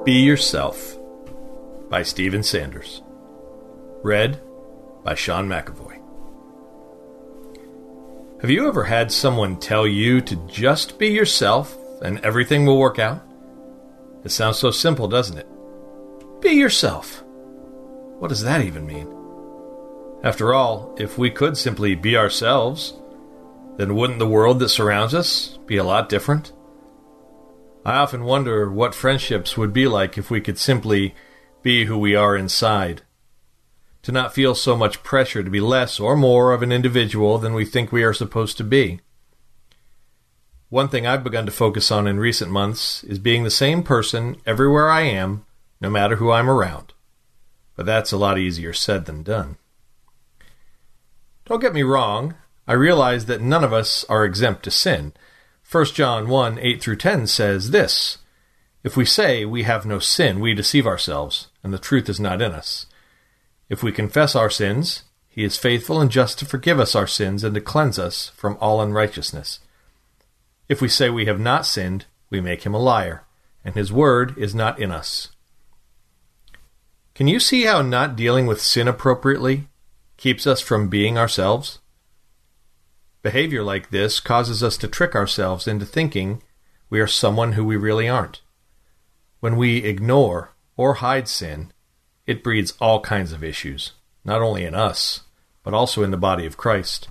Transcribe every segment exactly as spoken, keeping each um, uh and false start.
Be Yourself by Stephen Sanders. Read by Sean McAvoy. Have you ever had someone tell you to just be yourself and everything will work out? It sounds so simple, doesn't it? Be yourself. What does that even mean? After all, if we could simply be ourselves, then wouldn't the world that surrounds us be a lot different? I often wonder what friendships would be like if we could simply be who we are inside. To not feel so much pressure to be less or more of an individual than we think we are supposed to be. One thing I've begun to focus on in recent months is being the same person everywhere I am, no matter who I'm around. But that's a lot easier said than done. Don't get me wrong, I realize that none of us are exempt to sin. First John one, eight through ten says this, "If we say we have no sin, we deceive ourselves, and the truth is not in us. If we confess our sins, he is faithful and just to forgive us our sins and to cleanse us from all unrighteousness. If we say we have not sinned, we make him a liar, and his word is not in us." Can you see how not dealing with sin appropriately keeps us from being ourselves? Behavior like this causes us to trick ourselves into thinking we are someone who we really aren't. When we ignore or hide sin, it breeds all kinds of issues, not only in us, but also in the body of Christ.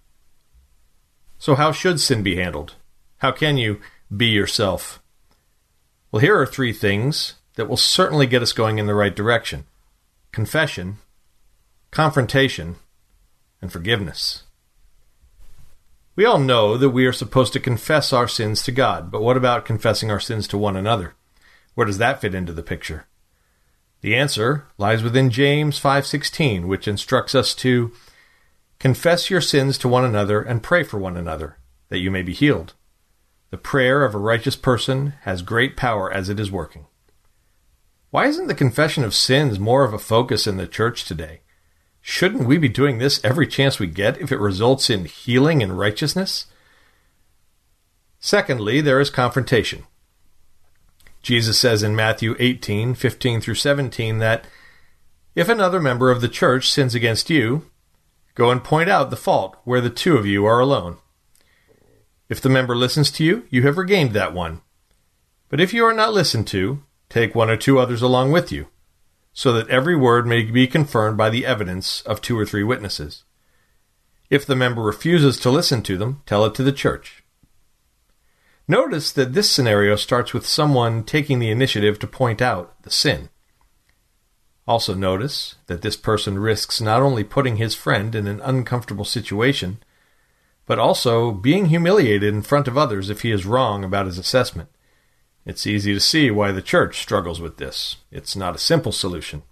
So how should sin be handled? How can you be yourself? Well, here are three things that will certainly get us going in the right direction: confession, confrontation, and forgiveness. We all know that we are supposed to confess our sins to God, but what about confessing our sins to one another? Where does that fit into the picture? The answer lies within James five sixteen, which instructs us to confess your sins to one another and pray for one another, that you may be healed. The prayer of a righteous person has great power as it is working. Why isn't the confession of sins more of a focus in the church today? Shouldn't we be doing this every chance we get if it results in healing and righteousness? Secondly, there is confrontation. Jesus says in Matthew eighteen, fifteen through seventeen that if another member of the church sins against you, go and point out the fault where the two of you are alone. If the member listens to you, you have regained that one. But if you are not listened to, take one or two others along with you, so that every word may be confirmed by the evidence of two or three witnesses. If the member refuses to listen to them, tell it to the church. Notice that this scenario starts with someone taking the initiative to point out the sin. Also notice that this person risks not only putting his friend in an uncomfortable situation, but also being humiliated in front of others if he is wrong about his assessment. It's easy to see why the church struggles with this. It's not a simple solution.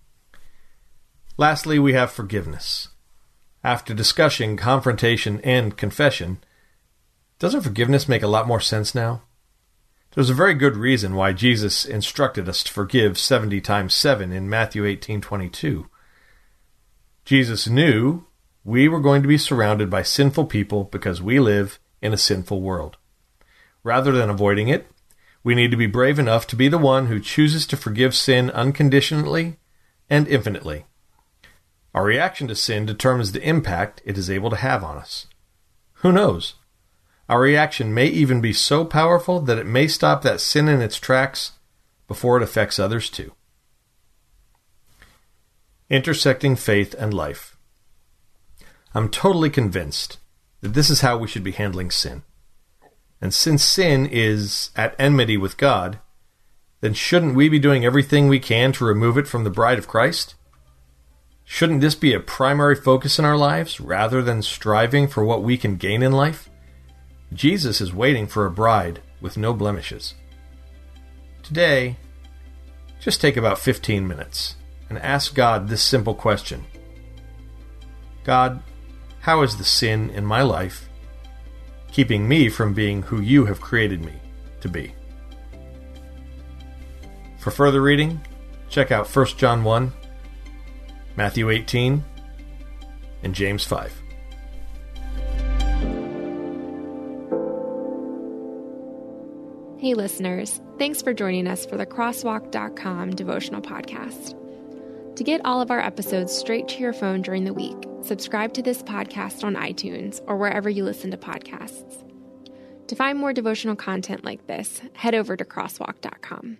Lastly, we have forgiveness. After discussing confrontation and confession, doesn't forgiveness make a lot more sense now? There's a very good reason why Jesus instructed us to forgive seventy times seven in Matthew eighteen twenty-two. Jesus knew we were going to be surrounded by sinful people because we live in a sinful world. Rather than avoiding it, we need to be brave enough to be the one who chooses to forgive sin unconditionally and infinitely. Our reaction to sin determines the impact it is able to have on us. Who knows? Our reaction may even be so powerful that it may stop that sin in its tracks before it affects others too. Intersecting faith and life. I'm totally convinced that this is how we should be handling sin. And since sin is at enmity with God, then shouldn't we be doing everything we can to remove it from the bride of Christ? Shouldn't this be a primary focus in our lives, rather than striving for what we can gain in life? Jesus is waiting for a bride with no blemishes. Today, just take about fifteen minutes and ask God this simple question. God, how is the sin in my life keeping me from being who you have created me to be? For further reading, check out First John one, Matthew eighteen, and James five. Hey listeners, thanks for joining us for the crosswalk dot com devotional podcast. To get all of our episodes straight to your phone during the week, subscribe to this podcast on iTunes or wherever you listen to podcasts. To find more devotional content like this, head over to crosswalk dot com.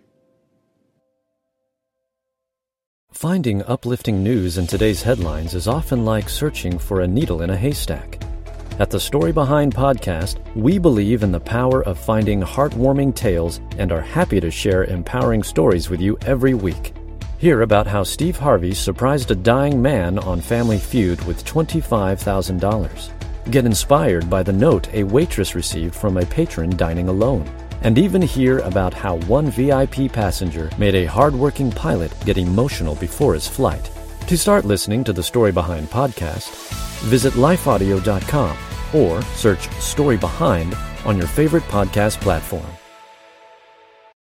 Finding uplifting news in today's headlines is often like searching for a needle in a haystack. At the Story Behind podcast, we believe in the power of finding heartwarming tales and are happy to share empowering stories with you every week. Hear about how Steve Harvey surprised a dying man on Family Feud with twenty-five thousand dollars. Get inspired by the note a waitress received from a patron dining alone. And even hear about how one V I P passenger made a hardworking pilot get emotional before his flight. To start listening to the Story Behind podcast, visit life audio dot com or search Story Behind on your favorite podcast platform.